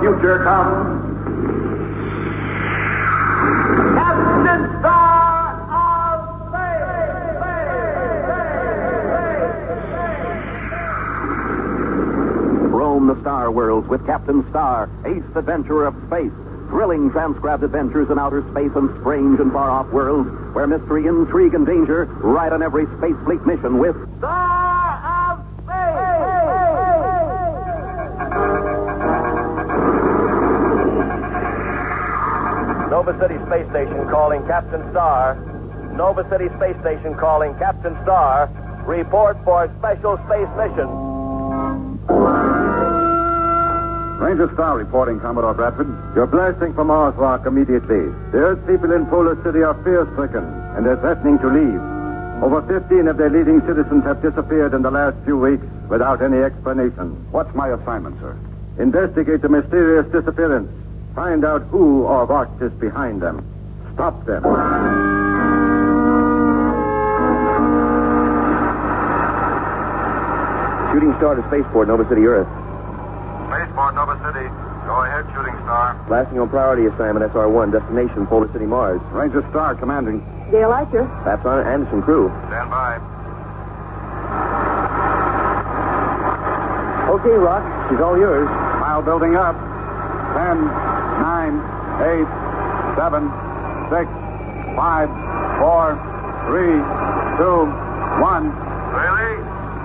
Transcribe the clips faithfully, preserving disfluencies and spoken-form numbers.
future comes. Captain Star of Space! Roam the star worlds with Captain Star, ace adventurer of space. Thrilling transcribed adventures in outer space and strange and far-off worlds where mystery, intrigue, and danger ride on every space fleet mission with Star of Space! Nova City Space Station calling Captain Star. Nova City Space Station calling Captain Star. Report for special space mission. Ranger Star reporting, Commodore Bradford. You're blasting from Mars Rock immediately. The Earth people in Polar City are fear-stricken, and they're threatening to leave. Over fifteen of their leading citizens have disappeared in the last few weeks without any explanation. What's my assignment, sir? Investigate the mysterious disappearance. Find out who or what is behind them. Stop them. Shooting Star to Spaceport, Nova City, Earth. Spaceport, Nova City. Go ahead, Shooting Star. Blasting on priority assignment, S R one. Destination, Polar City, Mars. Ranger Star commanding. Dale Archer. Laps on Anderson, crew. Stand by. Okay, Rock. She's all yours. Pile building up. Ten, nine, eight, seven, six, five, four, three, two, one. Really?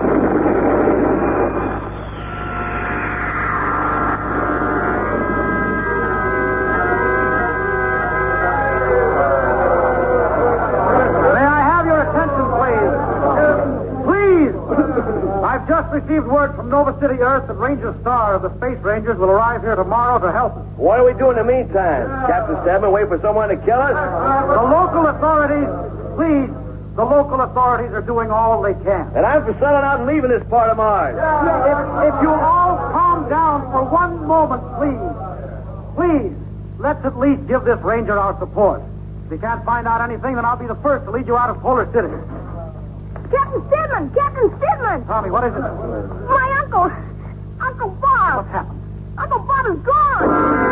I've just received word from Nova City, Earth, that Ranger Star of the Space Rangers will arrive here tomorrow to help us. What do we do in the meantime? Captain Stedman, wait for someone to kill us? The local authorities, please, the local authorities are doing all they can. And I'm for selling out and leaving this part of Mars. If, if you all calm down for one moment, please, please, let's at least give this Ranger our support. If you can't find out anything, then I'll be the first to lead you out of Polar City. Captain Stedman! Captain Stedman! Tommy, what is it? My uncle! Uncle Bob! What happened? Uncle Bob is gone!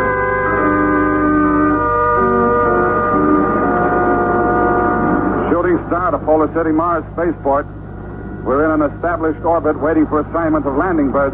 Shooting Star to Polar City, Mars Spaceport. We're in an established orbit waiting for assignment of landing berths.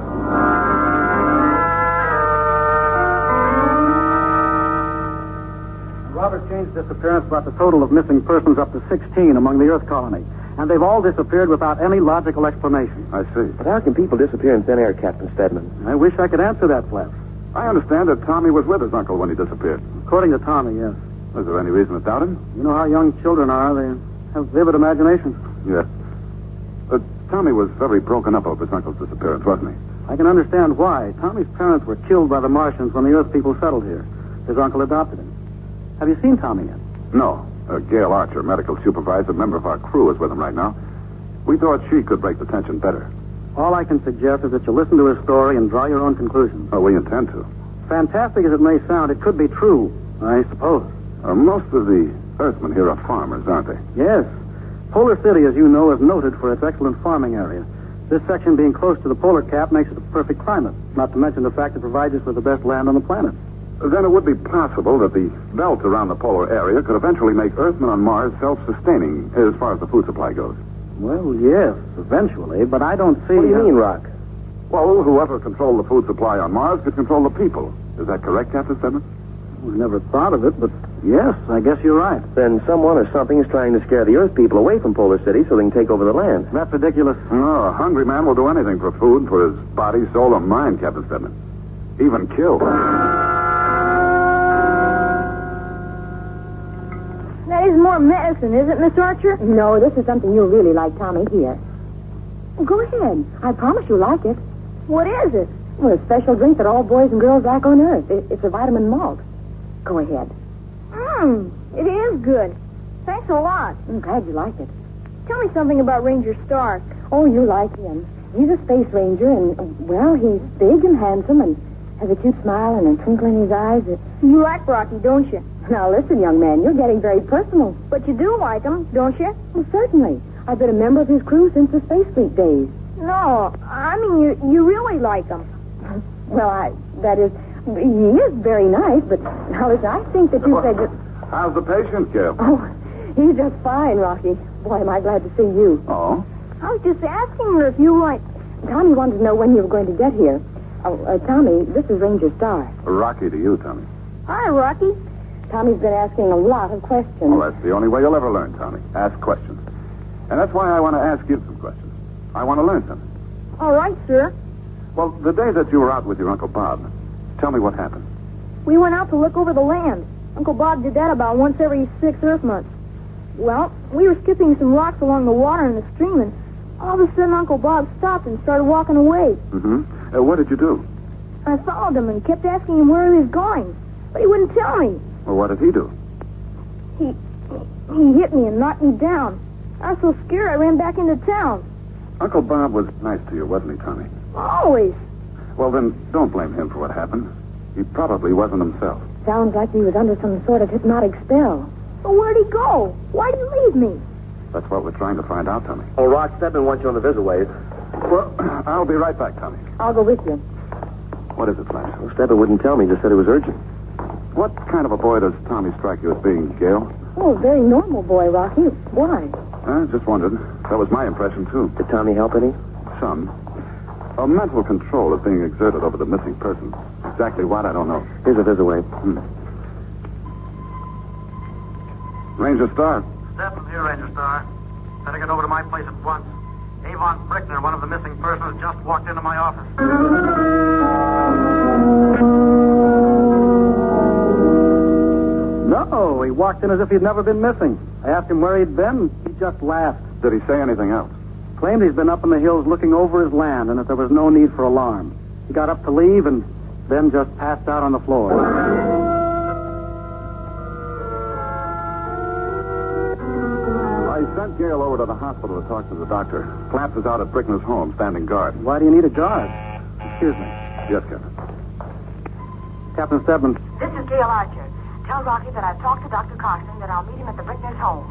Robert Jane's disappearance brought the total of missing persons up to sixteen among the Earth colony. And they've all disappeared without any logical explanation. I see. But how can people disappear in thin air, Captain Stedman? I wish I could answer that, Flash. I understand that Tommy was with his uncle when he disappeared. According to Tommy, yes. Is there any reason to doubt him? You know how young children are. They have vivid imaginations. Yes. But Tommy was very broken up over his uncle's disappearance, wasn't he? I can understand why. Tommy's parents were killed by the Martians when the Earth people settled here. His uncle adopted him. Have you seen Tommy yet? No. Uh, Gail Archer, medical supervisor, member of our crew, is with him right now. We thought she could break the tension better. All I can suggest is that you listen to his story and draw your own conclusions. Oh, we intend to. Fantastic as it may sound, it could be true, I suppose. Uh, most of the Earthmen here are farmers, aren't they? Yes. Polar City, as you know, is noted for its excellent farming area. This section being close to the polar cap makes it a perfect climate, not to mention the fact it provides us with the best land on the planet. Then it would be possible that the belt around the polar area could eventually make Earthmen on Mars self-sustaining as far as the food supply goes. Well, yes, eventually, but I don't see... What do you how... mean, Rock? Well, whoever controlled the food supply on Mars could control the people. Is that correct, Captain Stedman? We never thought of it, but yes, I guess you're right. Then someone or something is trying to scare the Earth people away from Polar City so they can take over the land. That's ridiculous. Oh, a hungry man will do anything for food, for his body, soul, or mind, Captain Stedman. Even kill. That is more medicine, isn't it, Miss Archer? No, this is something you'll really like, Tommy. Here. Go ahead. I promise you'll like it. What is it? Well, a special drink that all boys and girls like on Earth. It, it's a vitamin malt. Go ahead. Mmm, it is good. Thanks a lot. I'm glad you like it. Tell me something about Ranger Stark. Oh, you like him. He's a space ranger, and, well, he's big and handsome and has a cute smile and a twinkle in his eyes. You like Rocky, don't you? Now, listen, young man, you're getting very personal. But you do like him, don't you? Well, certainly. I've been a member of his crew since the Space Fleet days. No, I mean, you, you really like him. Well, I, that is, He is very nice, but now listen, I think that you said... How's the patient, Gail? Oh, he's just fine, Rocky. Boy, am I glad to see you. Oh? I was just asking her if you like... Tommy wanted to know when you were going to get here. Oh, uh, Tommy, this is Ranger Starr. Rocky to you, Tommy. Hi, Rocky. Tommy's been asking a lot of questions. Well, that's the only way you'll ever learn, Tommy. Ask questions. And that's why I want to ask you some questions. I want to learn something. All right, sir. Well, the day that you were out with your Uncle Bob, tell me what happened. We went out to look over the land. Uncle Bob did that about once every six Earth months. Well, we were skipping some rocks along the water in the stream, and all of a sudden Uncle Bob stopped and started walking away. Mm-hmm. Uh, what did you do? I followed him and kept asking him where he was going, but he wouldn't tell me. Well, what did he do? He he hit me and knocked me down. I was so scared I ran back into town. Uncle Bob was nice to you, wasn't he, Tommy? Always. Well, then, don't blame him for what happened. He probably wasn't himself. Sounds like he was under some sort of hypnotic spell. But where'd he go? Why'd he leave me? That's what we're trying to find out, Tommy. Oh, Rock Stedman wants you on the visit wave. Well, I'll be right back, Tommy. I'll go with you. What is it, Flash? Well, Stedman wouldn't tell me, just said it was urgent. What kind of a boy does Tommy strike you as being, Gail? Oh, a very normal boy, Rocky. Why? I just wondered. That was my impression, too. Did Tommy help any? Some. A mental control is being exerted over the missing person. Exactly what, I don't know. Here's a visit wave. Hmm. Ranger Starr. Stedman here, Ranger Starr. Better get over to my place at once. Avon Brickner, one of the missing persons, just walked into my office. No, he walked in as if he'd never been missing. I asked him where he'd been. He just laughed. Did he say anything else? Claimed he's been up in the hills looking over his land and that there was no need for alarm. He got up to leave and then just passed out on the floor. I sent Gail over to the hospital to talk to the doctor. Flaps is out at Brickner's home, standing guard. Why do you need a guard? Excuse me. Yes, Captain. Captain Stedman. This is Gail Archer. Tell Rocky that I've talked to Doctor Carson, that I'll meet him at the Brickner's home.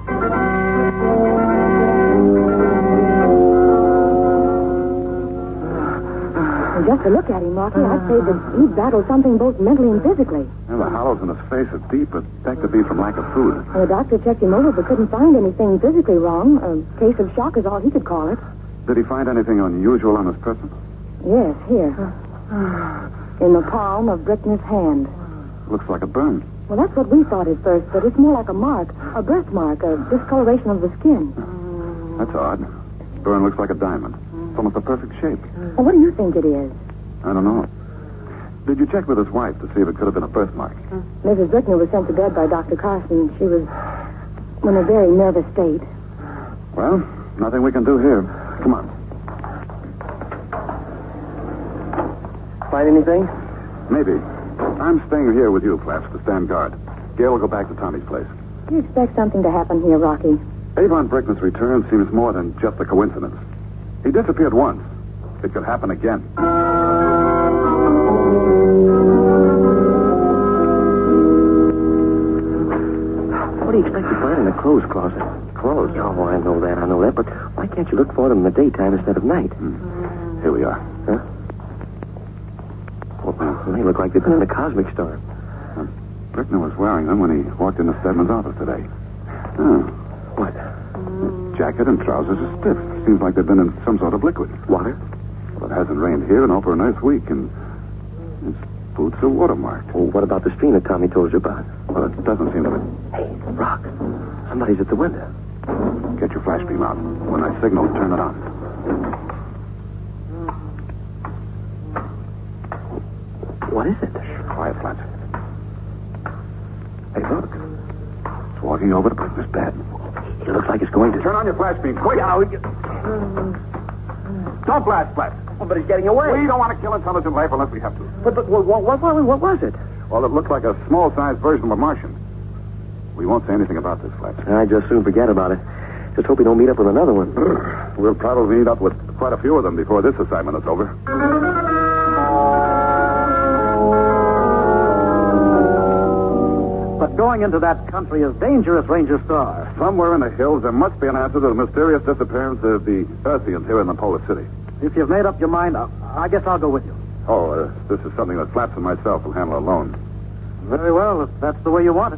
And just to look at him, Rocky, I'd say that he'd battled something both mentally and physically. And the hollows in his face are deep, but that could be from lack of food. And the doctor checked him over but couldn't find anything physically wrong. A case of shock is all he could call it. Did he find anything unusual on his person? Yes, here. In the palm of Brickner's hand. Looks like a burn. Well, that's what we thought at first, but it's more like a mark, a birthmark, a discoloration of the skin. That's odd. Burn looks like a diamond. It's almost a perfect shape. Well, what do you think it is? I don't know. Did you check with his wife to see if it could have been a birthmark? Missus Brickner was sent to bed by Doctor Carson. She was in a very nervous state. Well, nothing we can do here. Come on. Find anything? Maybe. I'm staying here with you, Flaps, to stand guard. Gail will go back to Tommy's place. Do you expect something to happen here, Rocky? Avon Brickner's return seems more than just a coincidence. He disappeared once. It could happen again. What do you expect to find in the clothes closet? Clothes? Oh, I know that, I know that, but why can't you look for them in the daytime instead of night? Hmm. Here we are. Huh? Well, they look like they've been in a cosmic store. Uh, Brickner was wearing them when he walked into Stedman's office today. Oh. What? The jacket and trousers are stiff. Seems like they've been in some sort of liquid. Water? Well, it hasn't rained here in over an Earth week, and his boots are watermarked. Well, what about the stream that Tommy told you about? Well, it doesn't seem to be. Hey, Rock. Somebody's at the window. Get your flash beam out. When I signal, turn it on. What is it? Quiet, Flash. Hey, look. It's walking over to Brickner's bed. It looks like it's going to... Turn on your flash beam, quick! Yeah, we get... Don't blast, Flash. Oh, but he's getting away. We don't want to kill intelligent life unless we have to. But, but what, what, what, what was it? Well, it looked like a small-sized version of a Martian. We won't say anything about this, Flash. I'd just soon forget about it. Just hope we don't meet up with another one. We'll probably meet up with quite a few of them before this assignment is over. But going into that country is dangerous, Ranger Starr. Somewhere in the hills, there must be an answer to the mysterious disappearance of the Earthians here in the Polar City. If you've made up your mind, I, I guess I'll go with you. Oh, uh, this is something that Flaps and myself will handle alone. Very well, if that's the way you want it.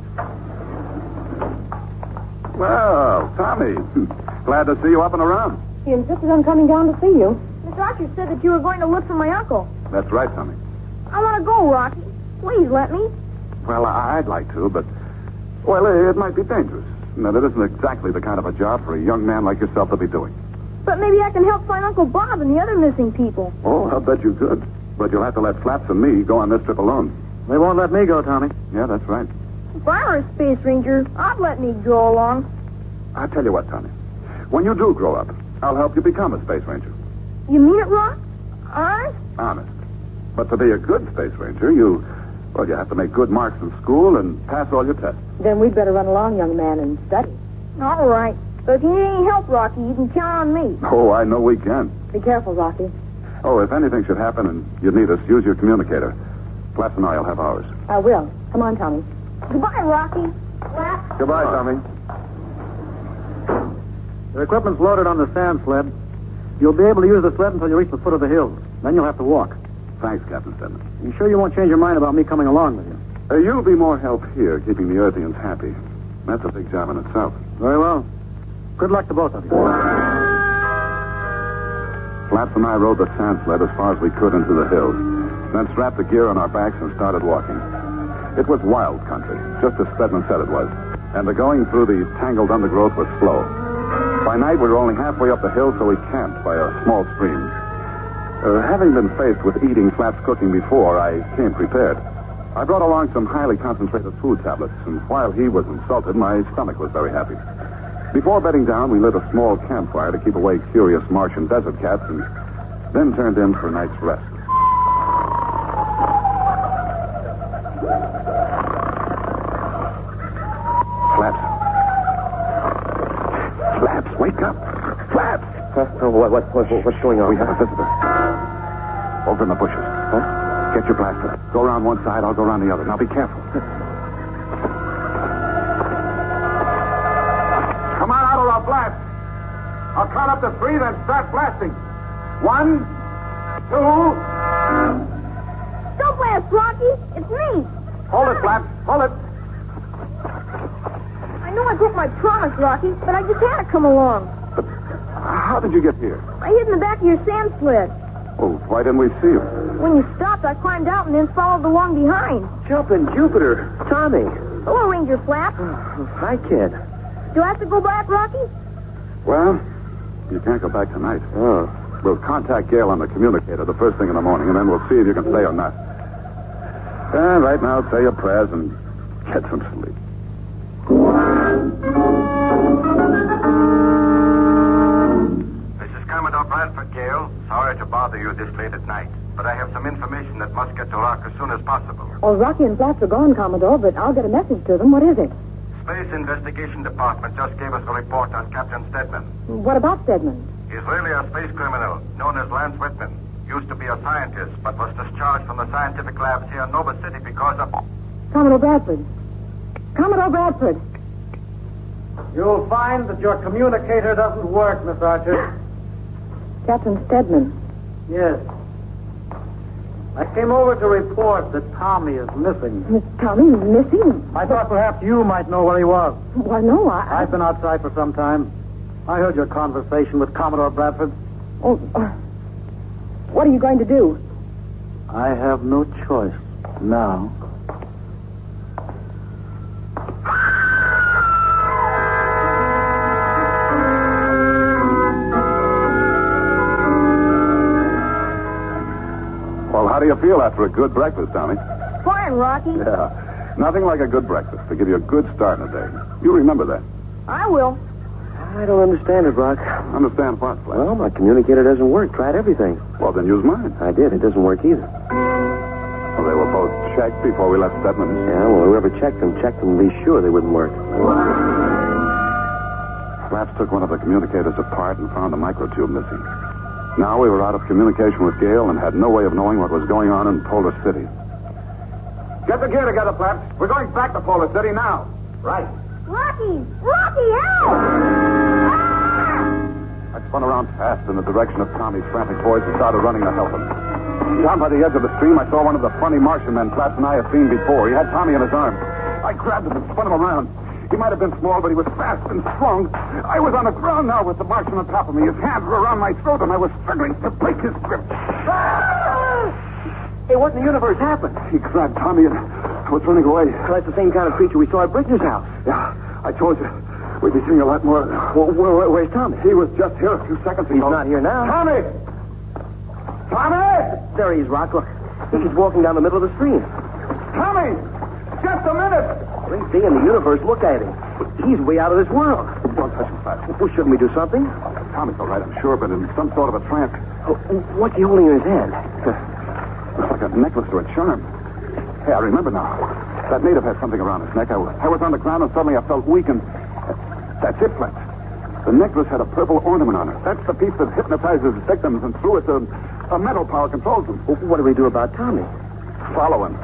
Well, Tommy, glad to see you up and around. He insisted on coming down to see you. The doctor said that you were going to look for my uncle. That's right, Tommy. I want to go, Rocky. Please let me. Well, I- I'd like to, but, well, it, it might be dangerous. No, that isn't exactly the kind of a job for a young man like yourself to be doing. But maybe I can help find Uncle Bob and the other missing people. Oh, I'll bet you could. But you'll have to let Flaps and me go on this trip alone. They won't let me go, Tommy. Yeah, that's right. If I were a space ranger, I'd let me go along. I'll tell you what, Tommy. When you do grow up, I'll help you become a space ranger. You mean it, Rock? Honest? Honest. But to be a good space ranger, you, well, you have to make good marks in school and pass all your tests. Then we'd better run along, young man, and study. All right. But if you need any help, Rocky, you can count on me. Oh, I know we can. Be careful, Rocky. Oh, if anything should happen and you need us, use your communicator. Flaps and I will have ours. I will. Come on, Tommy. Goodbye, Rocky. Flap. Goodbye, Tommy. Your equipment's loaded on the sand sled. You'll be able to use the sled until you reach the foot of the hills. Then you'll have to walk. Thanks, Captain Stedman. You sure you won't change your mind about me coming along with you? Uh, you'll be more help here, keeping the Earthians happy. That's a big job in itself. Very well. Good luck to both of you. Flaps and I rode the sand sled as far as we could into the hills, then strapped the gear on our backs and started walking. It was wild country, just as Stedman said it was, and the going through the tangled undergrowth was slow. By night, we were only halfway up the hill, so we camped by a small stream. Uh, having been faced with eating Flaps' cooking before, I came prepared. I brought along some highly concentrated food tablets, and while he was insulted, my stomach was very happy. Before bedding down, we lit a small campfire to keep away curious Martian desert cats, and then turned in for a night's rest. Flaps. Flaps, wake up. Flaps! Huh? Oh, what, what, what, what's going on? We have a visitor. Over in the bushes. Huh? Get your blaster. Go around one side, I'll go around the other. Now be careful. Come on out of our blast. I'll count up to three, then start blasting. One, two. Don't blast, Rocky. It's me. Hold it, Flaps. Hold it. I know I broke my promise, Rocky, but I just had to come along. But how did you get here? I hid in the back of your sand sled. Oh, why didn't we see you? When you stopped, I climbed out and then followed along behind. Jumping Jupiter. Tommy. Hello, Ranger Flap. Hi, kid. Do I have to go back, Rocky? Well, you can't go back tonight. Oh. We'll contact Gale on the communicator the first thing in the morning, and then we'll see if you can stay or not. And right now, say your prayers and get some sleep. This is Commodore Bradford, Gale. Sorry to bother you this late at night, but I have some information that must get to Rock as soon as possible. Oh, Rocky and Flaps are gone, Commodore, but I'll get a message to them. What is it? Space Investigation Department just gave us a report on Captain Stedman. What about Stedman? He's really a space criminal known as Lance Whitman. Used to be a scientist, but was discharged from the scientific labs here in Nova City because of... Commodore Bradford. Commodore Bradford. You'll find that your communicator doesn't work, Miss Archer. Captain Stedman. Yes. I came over to report that Tommy is missing. Miss Tommy is missing? I thought perhaps you might know where he was. Well, no, I... I... I've been outside for some time. I heard your conversation with Commodore Bradford. Oh, uh, what are you going to do? I have no choice now. Well, how do you feel after a good breakfast, Tommy? Fine, Rocky. Yeah. Nothing like a good breakfast to give you a good start in the day. You remember that. I will. I don't understand it, Rock. Understand what, Flash? Well, my communicator doesn't work. Tried everything. Well, then use mine. I did. It doesn't work either. Well, they were both checked before we left Stedman's. Yeah, well, whoever checked them, checked them to be sure they wouldn't work. Flaps took one of the communicators apart and found a microtube missing. Now we were out of communication with Gale and had no way of knowing what was going on in Polar City. Get the gear together, Flaps. We're going back to Polar City now. Right. Rocky! Rocky, help! Ah! I spun around fast in the direction of Tommy's frantic voice and started running to help him. Down by the edge of the stream, I saw one of the funny Martian men Platts and I had seen before. He had Tommy in his arms. I grabbed him and spun him around. He might have been small, but he was fast and strong. I was on the ground now with the Martian on top of me. His hands were around my throat, and I was struggling to break his grip. Hey, what in the universe happened? He grabbed Tommy and was running away. Well, that's the same kind of creature we saw at Bridger's house. Yeah, I told you. We'd be seeing a lot more. Well, where, where, where's Tommy? He was just here a few seconds ago. He's not here now. Tommy! Tommy! There he is, Rock. Look, he's walking down the middle of the stream. Tommy! Just a minute! Great day in the universe. Look at him. He's way out of this world. Don't touch him, Flash. Well, shouldn't we do something? Tommy's all right, I'm sure, but in some sort of a trance. Oh, what's he holding in his hand? Looks like a necklace or a charm. Hey, I remember now. That native had something around his neck. I was, I was on the ground, and suddenly I felt weak, and... That's it, Flash. The necklace had a purple ornament on it. That's the piece that hypnotizes victims, and through it, a, a mental power controls them. Well, what do we do about Tommy? Follow him.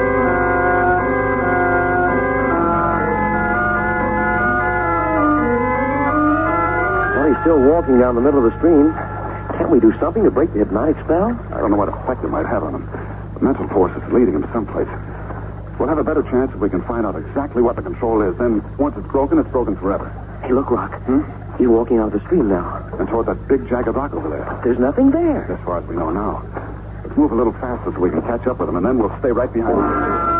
Well, he's still walking down the middle of the stream. Can't we do something to break the hypnotic spell? I don't know what effect it might have on him. The mental force is leading him someplace. We'll have a better chance if we can find out exactly what the control is. Then, once it's broken, it's broken forever. Hey, look, Rock. Hmm? He's walking out of the stream now. And toward that big jagged rock over there. There's nothing there. As far as we know now. Let's move a little faster so we can catch up with him, and then we'll stay right behind him.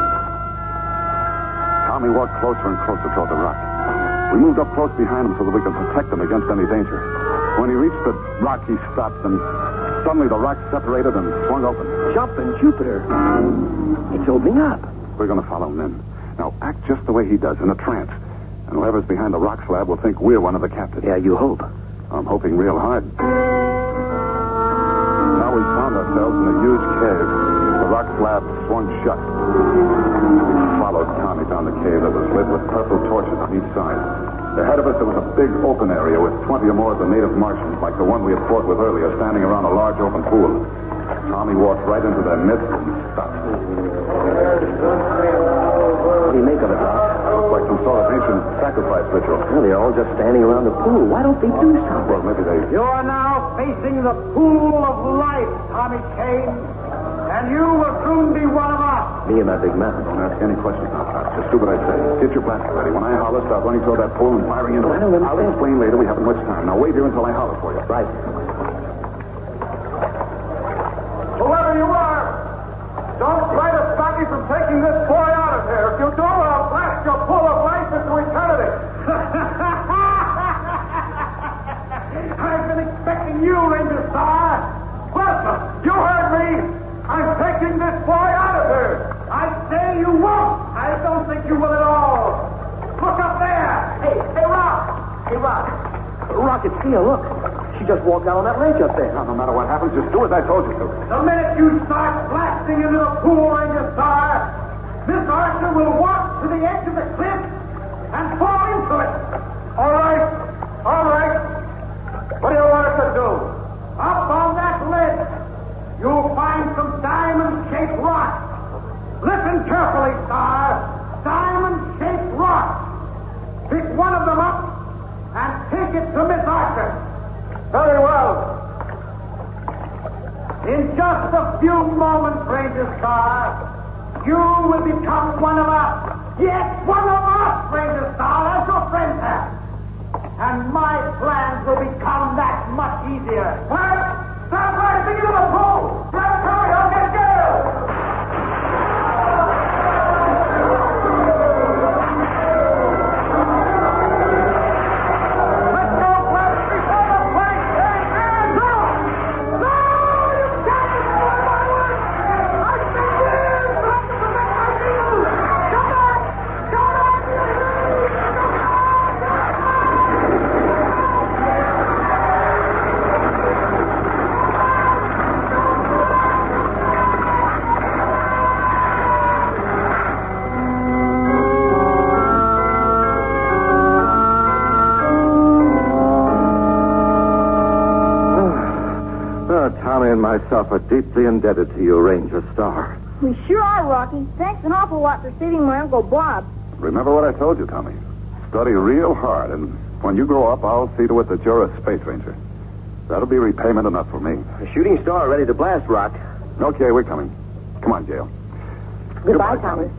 Tommy walked closer and closer toward the rock. We moved up close behind him so that we could protect him against any danger. When he reached the rock, he stopped, and suddenly the rock separated and swung open. Jumping Jupiter. It's opening up. We're going to follow him in. Now, act just the way he does, in a trance. And whoever's behind the rock slab will think we're one of the captives. Yeah, you hope. I'm hoping real hard. Now we found ourselves in a huge cave. The rock slab swung shut. We followed Tommy down the cave that was lit with purple torches on each side. Ahead of us, there was a big open area with twenty or more of the native Martians, like the one we had fought with earlier, standing around a large open pool. Tommy walked right into their midst and stopped. What do you make of it, Doc? Looks like some sort of ancient sacrifice ritual. Well, they're all just standing around the pool. Why don't they do something? Well, maybe they... You are now facing the pool of life, Tommy Kane. And you will soon be one of us. Me and that big man. Don't ask any questions now, Clark. Just do what I say. Get your blaster ready. When I holler, start running toward that pool and firing into I it. don't understand. I'll explain later. We haven't much time. Now wait here until I holler for you. Right. Whoever you are, don't try to stop me from taking this boy out of here. If you do, I'll blast your pool of life into eternity. I've been expecting you, Ranger Star. Listen, you heard me. I'm taking this boy out of here. I say you won't. I don't think you will at all. Look up there. Hey, hey, Rock. Hey, Rock. Rock, it's Tia, look. She just walked out on that ledge up there. Now, no matter what happens, just do as I told you to. The minute you start blasting into the pool, Ranger Star, Miss Archer will walk to the edge of the cliff and fall into it. All right. All right. What do you want us to do? Up on that ledge, you'll find some diamond-shaped rocks. Listen carefully, Star. Diamond-shaped rocks. Pick one of them up and take it to Miss Archer. Very well. In just a few moments, Ranger Star, you will become one of us. Yes, one of us, Ranger Star, as your friends have. And my plans will become that much easier. Well, stand right, think of the pool. Grab Tommy, I'll get Gale. Let's go, Clark, before the place takes hands up. No, you can't destroy my work. I've been years trying to protect my people. Come back. Come back. Tommy and myself are deeply indebted to you, Ranger Star. We sure are, Rocky. Thanks an awful lot for saving my Uncle Bob. Remember what I told you, Tommy. Study real hard, and when you grow up, I'll see to it that you're a space ranger. That'll be repayment enough for me. A shooting star ready to blast, Rock. Okay, we're coming. Come on, Gail. Goodbye, Thomas.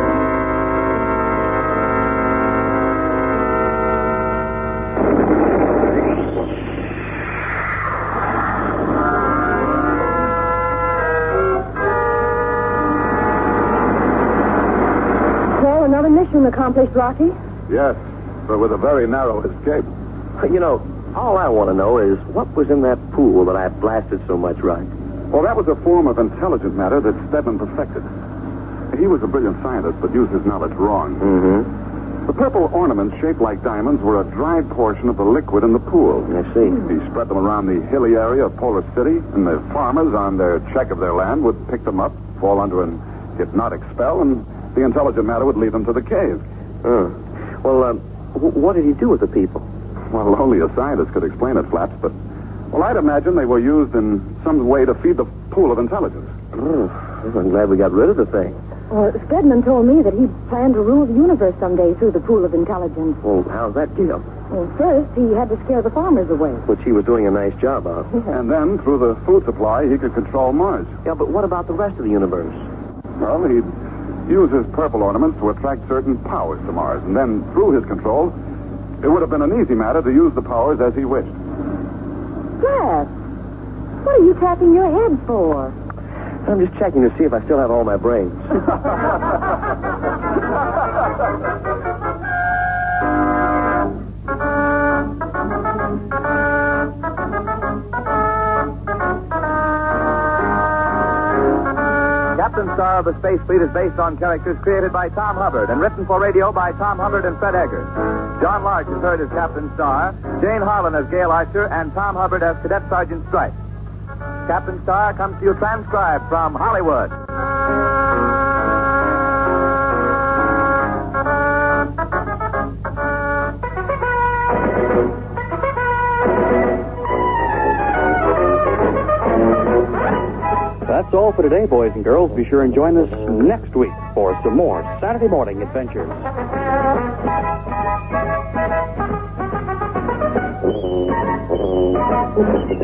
Well, another mission accomplished, Rocky. Yes, but with a very narrow escape. You know, all I want to know is what was in that pool that I blasted so much, right? Well, that was a form of intelligent matter that Stedman perfected. He was a brilliant scientist, but used his knowledge wrong. Mm-hmm. The purple ornaments shaped like diamonds were a dried portion of the liquid in the pool. I see. He spread them around the hilly area of Polar City, and the farmers, on their check of their land, would pick them up, fall under an hypnotic spell, and the intelligent matter would lead them to the cave. Oh. Well, um, w- what did he do with the people? Well, only a scientist could explain it, Flaps, but... Well, I'd imagine they were used in some way to feed the pool of intelligence. Oh, I'm glad we got rid of the thing. Well, Stedman told me that he planned to rule the universe someday through the pool of intelligence. Well, how's that deal? Well, first, he had to scare the farmers away. Which he was doing a nice job of. And then, through the food supply, he could control Mars. Yeah, but what about the rest of the universe? Well, he'd use his purple ornaments to attract certain powers to Mars, and then, through his control, it would have been an easy matter to use the powers as he wished. Flash, what are you tapping your head for? I'm just checking to see if I still have all my brains. Captain Star of the Space Fleet is based on characters created by Tom Hubbard and written for radio by Tom Hubbard and Fred Eggers. John Larch is heard as Captain Star, Jane Harlan as Gail Archer, and Tom Hubbard as Cadet Sergeant Stripe. Captain Star comes to you transcribed from Hollywood. That's all for today, boys and girls. Be sure and join us next week for some more Saturday morning adventures. Thank you.